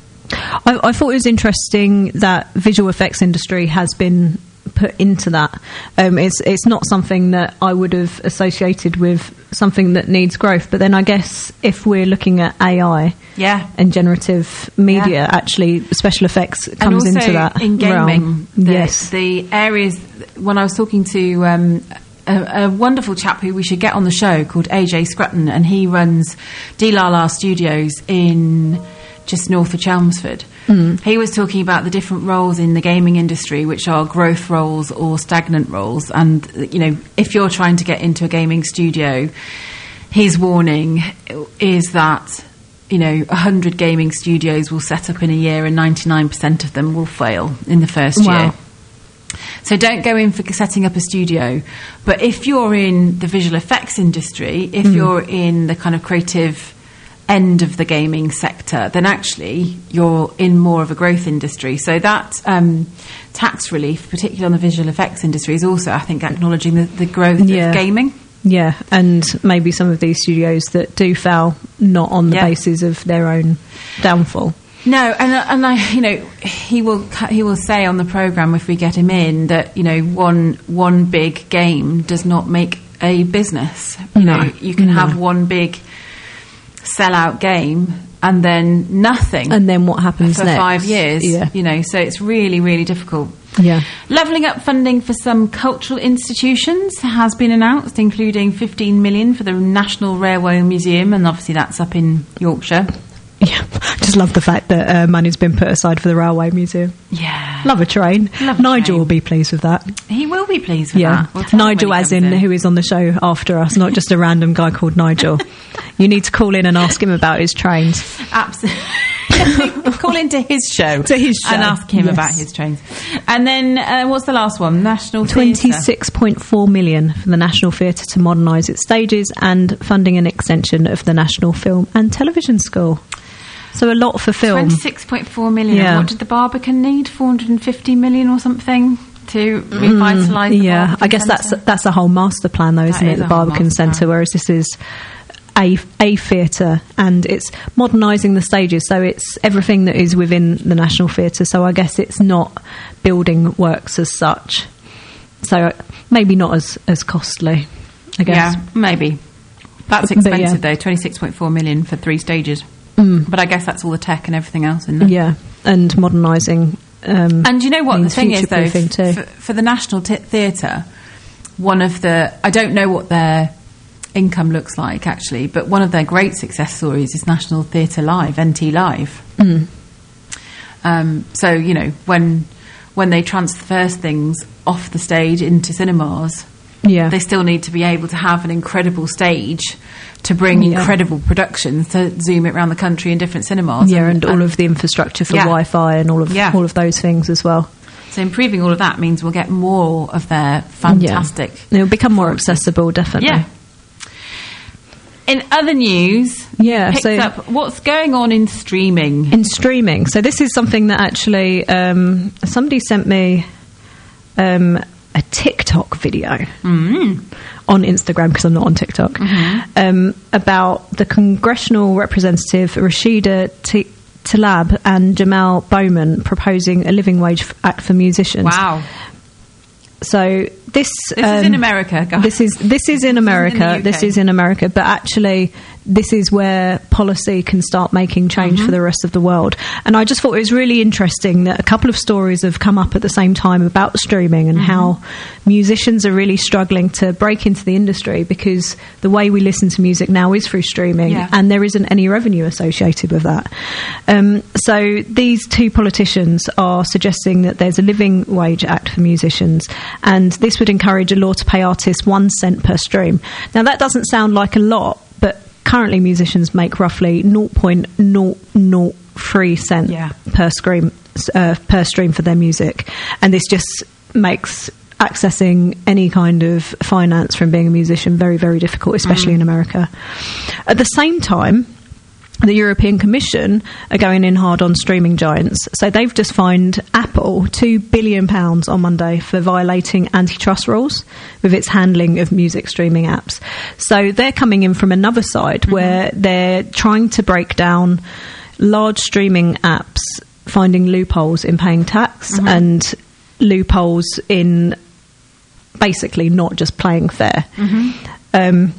I, I thought it was interesting that visual effects industry has been put into that. Um, it's it's not something that I would have associated with something that needs growth. But then I guess if we're looking at A I yeah. and generative media, Yeah. actually special effects And comes also into that in gaming. realm. The, Yes. the areas, when I was talking to um, a, a wonderful chap who we should get on the show called A J Scrutton, and he runs D La La Studios in just north of Chelmsford. Mm. He was talking about the different roles in the gaming industry, which are growth roles or stagnant roles. And, you know, if you're trying to get into a gaming studio, his warning is that, you know, one hundred gaming studios will set up in a year and ninety-nine percent of them will fail in the first Wow. year. So don't go in for setting up a studio. But if you're in the visual effects industry, if Mm. you're in the kind of creative end of the gaming sector, then actually you're in more of a growth industry. So that um, tax relief, particularly on the visual effects industry, is also, I think, acknowledging the, the growth Yeah. of gaming. Yeah, and maybe some of these studios that do fail not on the Yeah. basis of their own downfall. No, and and I, you know, he will he will say on the programme if we get him in that, you know, one one big game does not make a business. You No, know, you can no. have one big sell-out game and then nothing, And then what happens for next? five years. Yeah. You know, so it's really really difficult. Yeah. Levelling up funding for some cultural institutions has been announced, including fifteen million for the National Railway Museum, and obviously that's up in Yorkshire. Yeah, just love the fact that uh, money's been put aside for the Railway Museum. Yeah. Love a train. Love a Nigel train. will be pleased with that. He will be pleased with Yeah, that. We'll tell him Nigel, when he as comes in who is on the show after us, not just a random guy called Nigel. You need to call in and ask him about his trains. Absolutely. Call into his show. To his show. And ask him Yes. about his trains. And then, uh, what's the last one? National Theatre. twenty-six point four million for the National Theatre to modernise its stages, and funding an extension of the National Film and Television School. So a lot for film. twenty-six point four million. Yeah. What did the Barbican need? four hundred fifty million or something to revitalise the Yeah, Barbican I guess that's Centre? that's a whole master plan, though, isn't That it? is The a whole Barbican master Centre, plan. whereas this is a a theatre, and it's modernising the stages, so it's everything that is within the National Theatre. So I guess it's not building works as such. So maybe not as as costly, I guess. Yeah, maybe. That's But expensive yeah. though. twenty-six point four million for three stages. Mm. But I guess that's all the tech and everything else in there. Yeah, and modernising. Um, And you know what the means thing is, though, future-proofing f- too. for, for the National t- Theatre, one of the I don't know what their income looks like, actually. But one of their great success stories is National Theatre Live, N T Live. Mm. Um, so, you know, when when they transfer things off the stage into cinemas, yeah. they still need to be able to have an incredible stage to bring Yeah. incredible productions to zoom it around the country in different cinemas. Yeah, and, and all of the infrastructure for Yeah. Wi-Fi and all of Yeah. all of those things as well. So improving all of that means we'll get more of their fantastic... Yeah. It'll become more accessible, definitely. Yeah. In other news, Yeah, picks so- up what's going on in streaming. In streaming. So this is something that actually um, somebody sent me um, a TikTok video Mm. on Instagram, because I'm not on TikTok, Mm-hmm. um, about the congressional representative Rashida T- Tlaib and Jamal Bowman proposing a living wage f- act for musicians. Wow. So this This is in America, guys. This is this is in America. U K. This is in America, but actually, this is where policy can start making change Mm-hmm. for the rest of the world. And I just thought it was really interesting that a couple of stories have come up at the same time about streaming and Mm-hmm. how musicians are really struggling to break into the industry because the way we listen to music now is through streaming, Yeah. and there isn't any revenue associated with that. Um, so these two politicians are suggesting that there's a living wage act for musicians, and this would encourage a law to pay artists one cent per stream. Now that doesn't sound like a lot, but currently musicians make roughly zero point zero zero three cent Yeah. per stream uh, per stream for their music, and this just makes accessing any kind of finance from being a musician very, very difficult, especially in America. At the same time, the European Commission are going in hard on streaming giants. So they've just fined Apple two billion pounds on Monday for violating antitrust rules with its handling of music streaming apps. So they're coming in from another side Mm-hmm. where they're trying to break down large streaming apps, finding loopholes in paying tax Mm-hmm. and loopholes in basically not just playing fair. Mm-hmm. Um,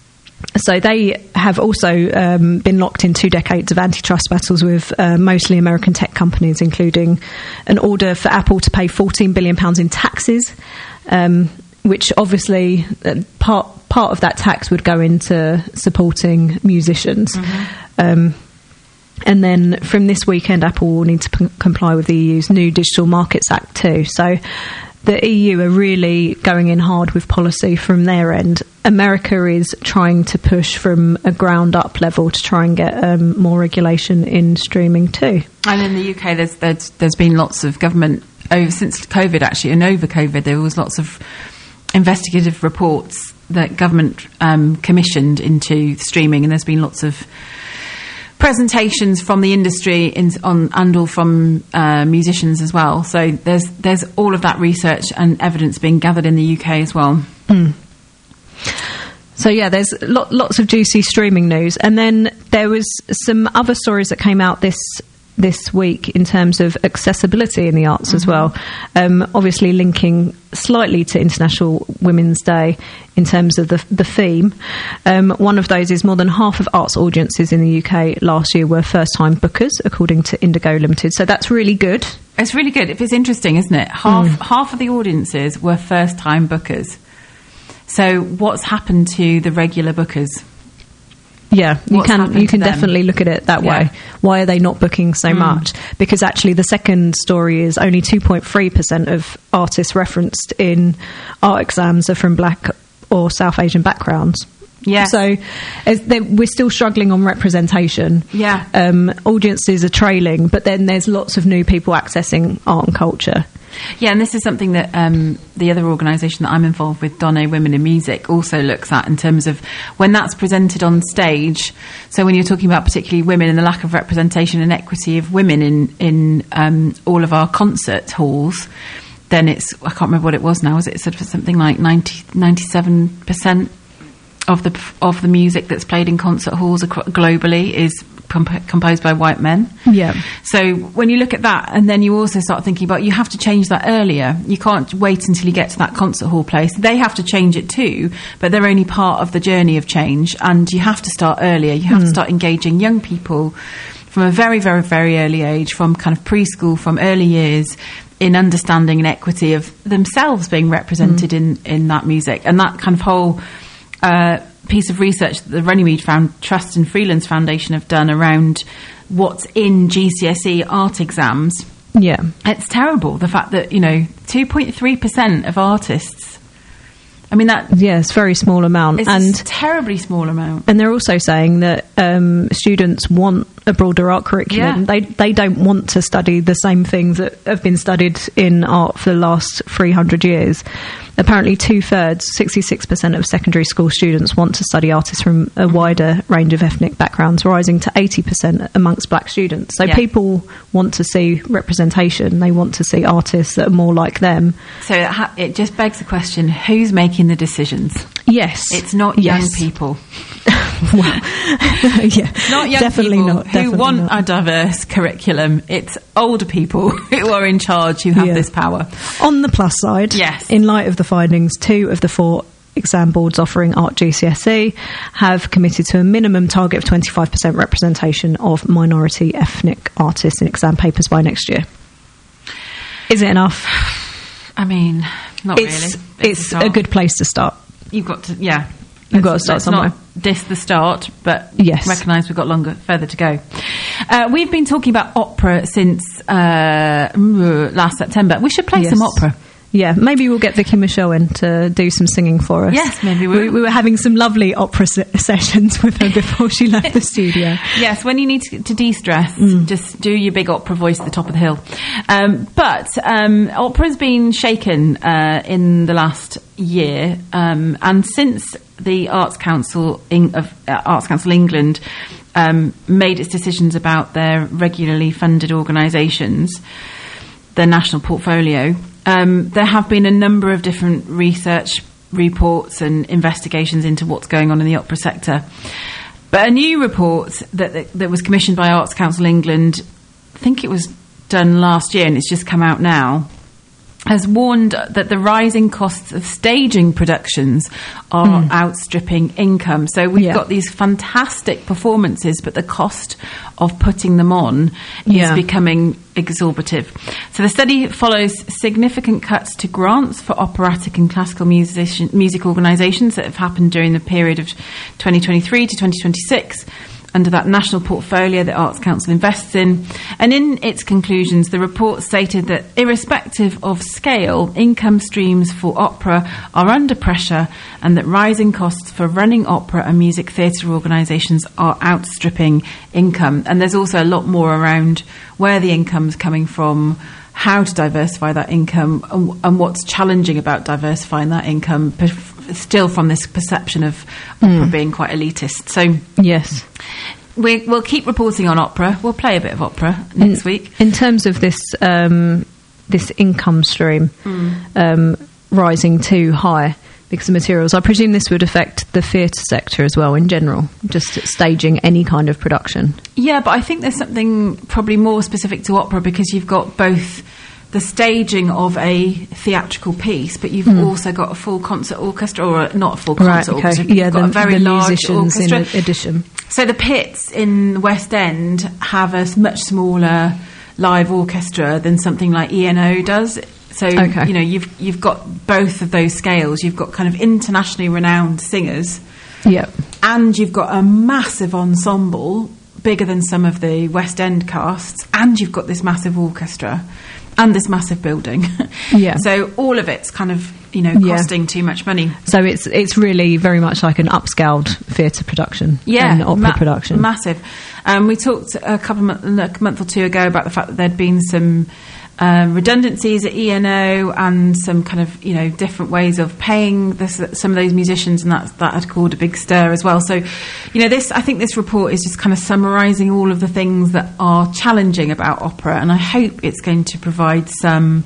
so they have also um, been locked in two decades of antitrust battles with uh, mostly American tech companies, including an order for Apple to pay fourteen billion pounds in taxes, um, which obviously uh, part part of that tax would go into supporting musicians. Um, and then from this weekend, Apple will need to p- comply with the E U's new Digital Markets Act too. So the E U are really going in hard with policy from their end. America is trying to push from a ground up level to try and get um, more regulation in streaming too. And in the U K, there's there's, there's been lots of government over since COVID, actually, and over COVID, there was lots of investigative reports that government um, commissioned into streaming, and there's been lots of presentations from the industry in, on and all from uh, musicians as well. So there's there's all of that research and evidence being gathered in the U K as well. Mm. So yeah, there's lo- lots of juicy streaming news, and then there was some other stories that came out this this week in terms of accessibility in the arts mm-hmm. as well. Um, obviously, linking slightly to International Women's Day in terms of the the theme. Um, one of those is more than half of arts audiences in the U K last year were first time bookers, according to Indigo Limited. So that's really good. It's really good. It's interesting, isn't it? Half Mm. half of the audiences were first time bookers. So what's happened to the regular bookers? Yeah, you What's can happened you can to them? definitely look at it that Yeah. way. Why are they not booking so Mm. much? Because actually the second story is only two point three percent of artists referenced in art exams are from black or South Asian backgrounds. Yeah. So as they- we're still struggling on representation. Yeah. Um, audiences are trailing, but then there's lots of new people accessing art and culture. Yeah, and this is something that um, the other organisation that I'm involved with, Done Women in Music, also looks at in terms of when that's presented on stage. So when you're talking about particularly women and the lack of representation and equity of women in, in um, all of our concert halls, then it's, I can't remember what it was now, is it sort of something like ninety, ninety-seven percent of the of the music that's played in concert halls acro- globally is comp- composed by white men. Yeah. So when you look at that, and then you also start thinking about, you have to change that earlier. You can't wait until you get to that concert hall place. They have to change it too, but they're only part of the journey of change, and you have to start earlier. You have Mm. to start engaging young people from a very, very, very early age, from kind of preschool, from early years, in understanding and equity of themselves being represented Mm. in, in that music. And that kind of whole uh, piece of research that the Runnymede Found Trust and Freelands Foundation have done around what's in G C S E art exams. Yeah. It's terrible, the fact that, you know, two point three percent of artists, I mean, that... Yeah, it's a very small amount. It's and a terribly small amount. And they're also saying that um, students want a broader art curriculum. Yeah. They they don't want to study the same things that have been studied in art for the last three hundred years. Apparently two-thirds, sixty-six percent of secondary school students want to study artists from a wider range of ethnic backgrounds, rising to eighty percent amongst black students. So Yeah. people want to see representation. They want to see artists that are more like them. So it, ha- it just begs the question, who's making the decisions? Yes. It's not young Yes. people. yeah. Not young Definitely people not, who definitely want not. a diverse curriculum. It's older people who are in charge, who have Yeah. this power. On the plus side, Yes. in light of the findings, two of the four exam boards offering art G C S E have committed to a minimum target of twenty-five percent representation of minority ethnic artists in exam papers by next year. Is it enough? I mean, not it's, really. It's start. a good place to start. You've got to, yeah. You've got to start Let's somewhere. not diss the start, but Yes. recognise we've got longer, further to go. Uh, we've been talking about opera since uh, mm, last September. We should play Yes. some opera. Yeah, maybe we'll get Vicky Michelle in to do some singing for us. Yes, maybe we we, will. we were having some lovely opera se- sessions with her before she left the studio. Yes, when you need to, to de-stress, Mm. just do your big opera voice at the top of the hill. Um, but um, opera's been shaken uh, in the last year, um, and since the Arts Council in, of uh, Arts Council England um, made its decisions about their regularly funded organisations, their national portfolio. Um, there have been a number of different research reports and investigations into what's going on in the opera sector. But a new report that, that, that was commissioned by Arts Council England, I think it was done last year and it's just come out now, has warned that the rising costs of staging productions are Mm. outstripping income. So we've Yeah. got these fantastic performances, but the cost of putting them on Yeah. is becoming exorbitant. So the study follows significant cuts to grants for operatic and classical musician, music organisations that have happened during the period of twenty twenty-three to twenty twenty-six. Under that national portfolio that Arts Council invests in. And in its conclusions, the report stated that irrespective of scale, income streams for opera are under pressure and that rising costs for running opera and music theatre organisations are outstripping income. And there's also a lot more around where the income's coming from, how to diversify that income, and, and what's challenging about diversifying that income, perf- still from this perception of opera Mm. being quite elitist. So Yes. we, we'll keep reporting on opera. We'll play a bit of opera next in, week. In terms of this um, this income stream Mm. um, rising too high because of materials, I presume this would affect the theatre sector as well in general, just staging any kind of production. Yeah, but I think there's something probably more specific to opera because you've got both the staging of a theatrical piece, but you've Mm. also got a full concert orchestra, or a, not a full Right, concert okay. orchestra. Yeah, you've got the, a very the large musicians orchestra. in a- addition. So the pits in the West End have a s- much smaller live orchestra than something like E N O does. So Okay. you know you've you've got both of those scales. You've got kind of internationally renowned singers, Yeah. and you've got a massive ensemble, bigger than some of the West End casts, and you've got this massive orchestra and this massive building. Yeah. So all of it's kind of you know Yeah. costing too much money. So it's it's really very much like an upscaled theatre production, Yeah, an opera ma- production. massive. Um, we talked a couple of month, a month or two ago about the fact that there'd been some uh, redundancies at E N O and some kind of you know different ways of paying this, some of those musicians, and that that had caused a big stir as well. So, you know, this I think this report is just kind of summarising all of the things that are challenging about opera, and I hope it's going to provide some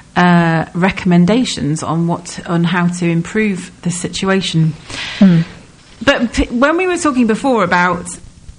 uh, recommendations on what on how to improve the situation. Mm. But p- when we were talking before about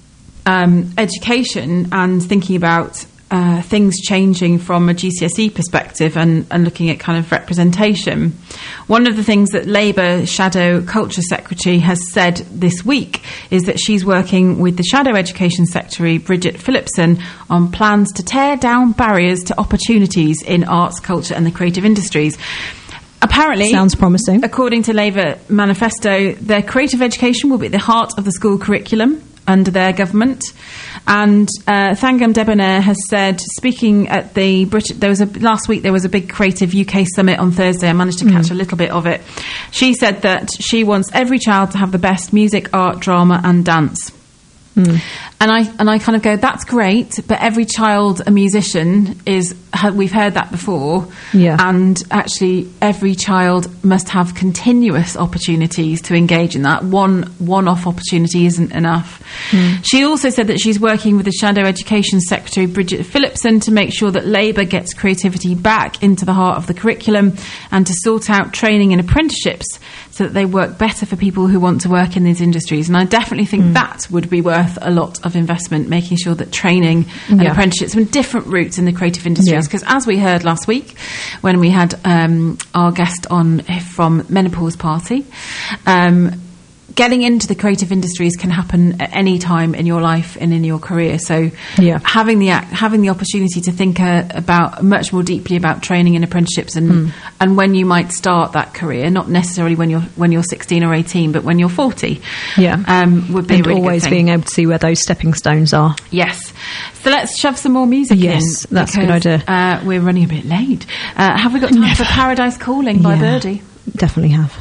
um, education and thinking about uh, things changing from a G C S E perspective and, and looking at kind of representation, one of the things that Labour Shadow Culture Secretary has said this week is that she's working with the Shadow Education Secretary, Bridget Phillipson, on plans to tear down barriers to opportunities in arts, culture and the creative industries. Apparently, sounds promising. According to Labour manifesto, their creative education will be at the heart of the school curriculum under their government. And uh, Thangam Debonair has said, speaking at the British, there was a last week there was a big Creative U K summit on Thursday. I managed to catch mm. a little bit of it. She said that she wants every child to have the best music, art, drama, and dance. Mm. And I and I kind of go, that's great, but every child a musician is. We've heard that before, yeah. And actually, every child must have continuous opportunities to engage in that. One one-off opportunity isn't enough. Mm. She also said that she's working with the Shadow Education Secretary Bridget Phillipson to make sure that Labour gets creativity back into the heart of the curriculum and to sort out training and apprenticeships so that they work better for people who want to work in these industries. And I definitely think mm. that would be worth a lot of investment, making sure that training and yeah. apprenticeships and different routes in the creative industries, because yeah. as we heard last week when we had um, our guest on from Menopause Party, um, getting into the creative industries can happen at any time in your life and in your career. So yeah. having the act, having the opportunity to think uh, about much more deeply about training and apprenticeships and Mm. and when you might start that career, not necessarily when you're when you're sixteen or eighteen, but when you're forty, yeah, um, would be and a really always good thing. being able to see where those stepping stones are. Yes. So let's shove some more music yes, in. Yes, that's a good because, idea. Uh, we're running a bit late. Uh, have we got time Never. for Paradise Calling by Yeah, Birdie? Definitely have.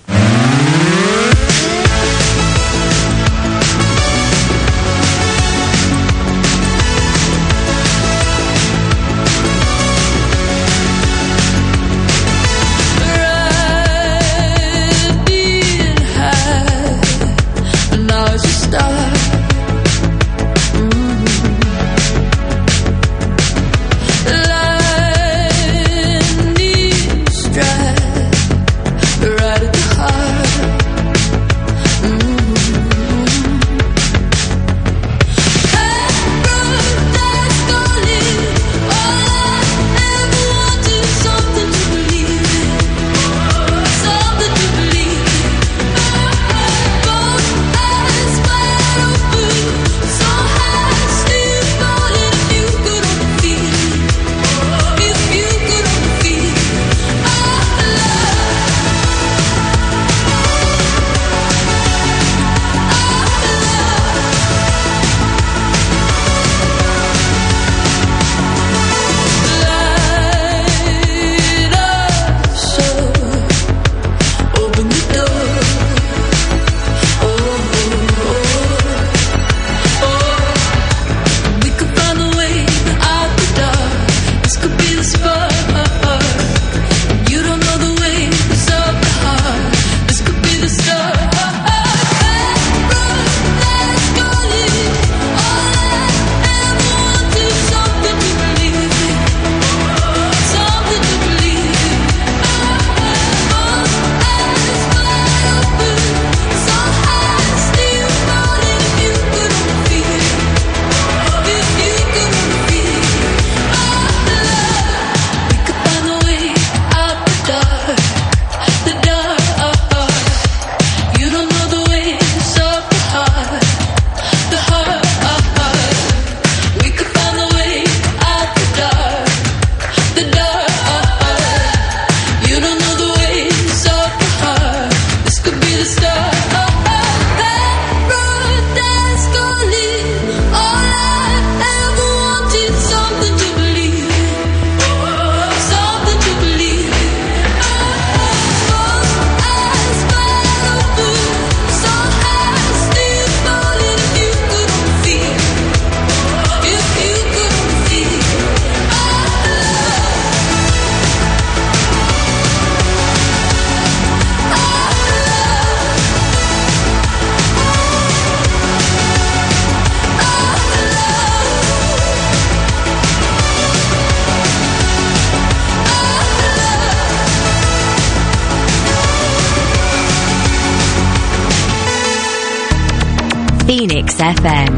Phoenix F M.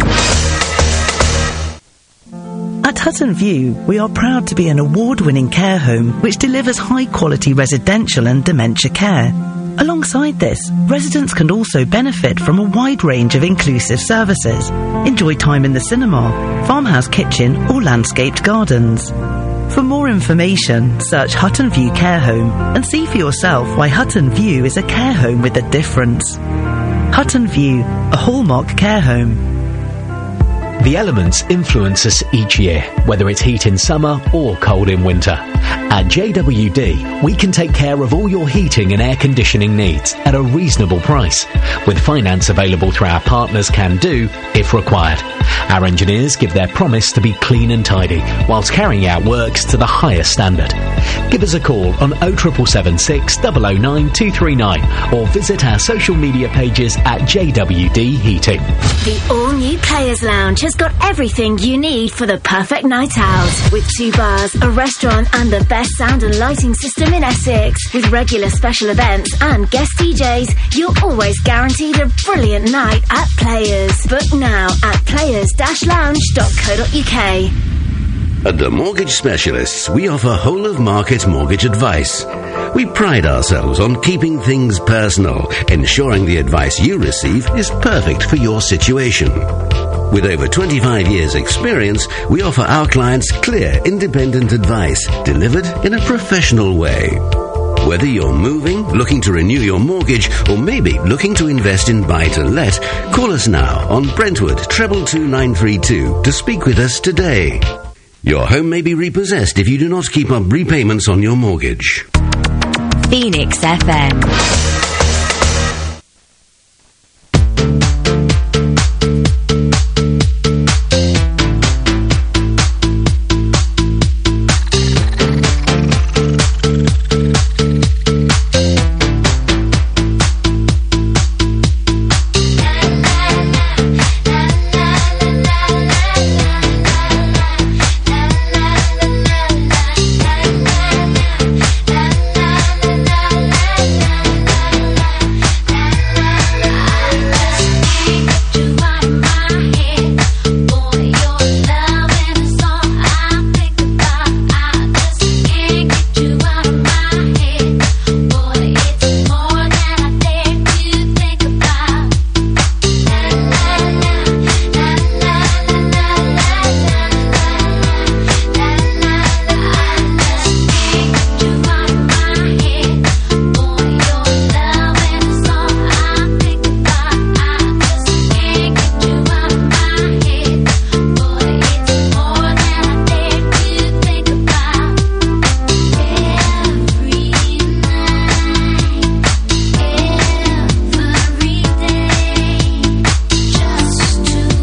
At Hutton View, we are proud to be an award-winning care home which delivers high-quality residential and dementia care. Alongside this, residents can also benefit from a wide range of inclusive services. Enjoy time in the cinema, farmhouse kitchen or landscaped gardens. For more information, search Hutton View Care Home and see for yourself why Hutton View is a care home with a difference. Hutton View, a hallmark care home. The elements influence us each year, whether it's heat in summer or cold in winter. At J W D, we can take care of all your heating and air conditioning needs at a reasonable price, with finance available through our partners Can Do if required. Our engineers give their promise to be clean and tidy, whilst carrying out works to the highest standard. Give us a call on oh seven seven six, oh oh nine, two three nine or visit our social media pages at J W D Heating. The all-new Players Lounge has got everything you need for the perfect night out. With two bars, a restaurant and the best sound and lighting system in Essex. With regular special events and guest D Js, you're always guaranteed a brilliant night at Players. Book now at players dash lounge dot co dot uk. At the Mortgage Specialists, we offer whole-of-market mortgage advice. We pride ourselves on keeping things personal, ensuring the advice you receive is perfect for your situation. With over twenty-five years' experience, we offer our clients clear, independent advice, delivered in a professional way. Whether you're moving, looking to renew your mortgage, or maybe looking to invest in buy-to-let, call us now on Brentwood treble two nine three two to speak with us today. Your home may be repossessed if you do not keep up repayments on your mortgage. Phoenix F M.